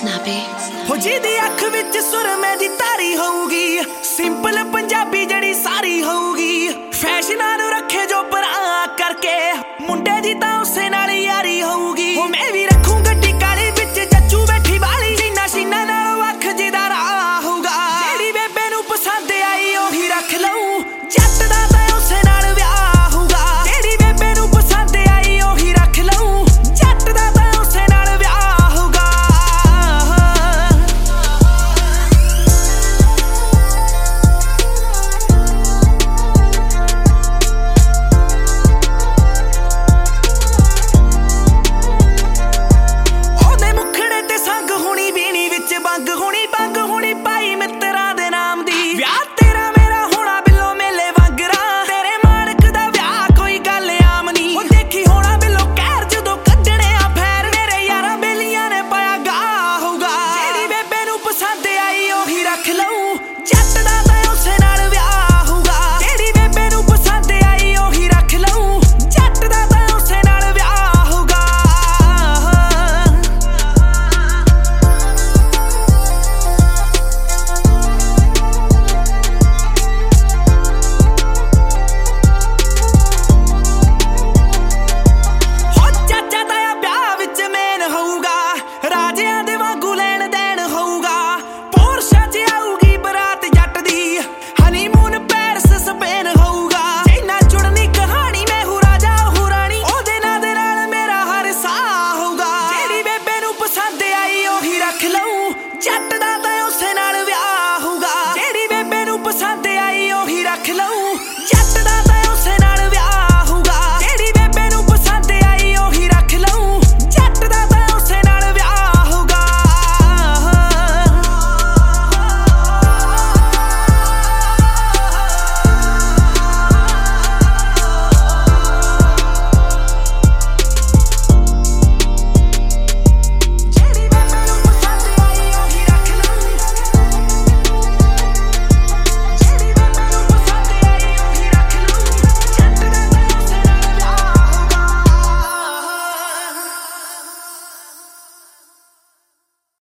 snappy ਹੋ ਜਿਹਦੀ ਅੱਖ ਵਿੱਚ ਸੁਰਮੇ ਦੀ ਤਾਰੀ ਹੋਊਗੀ, ਸਿੰਪਲ ਪੰਜਾਬੀ ਜਿਹੜੀ ਸਾਰੀ ਹੋਊਗੀ, ਫੈਸ਼ਨਾਂ ਨੂੰ ਰੱਖੇ ਜੋ ਪਰਾਂ ਕਰਕੇ, ਮੁੰਡੇ ਦੀ ਤਾਂ ਉਸੇ ਨਾਲ ਯਾਰੀ ਹੋਊਗੀ। ਹੋ ਮੈਂ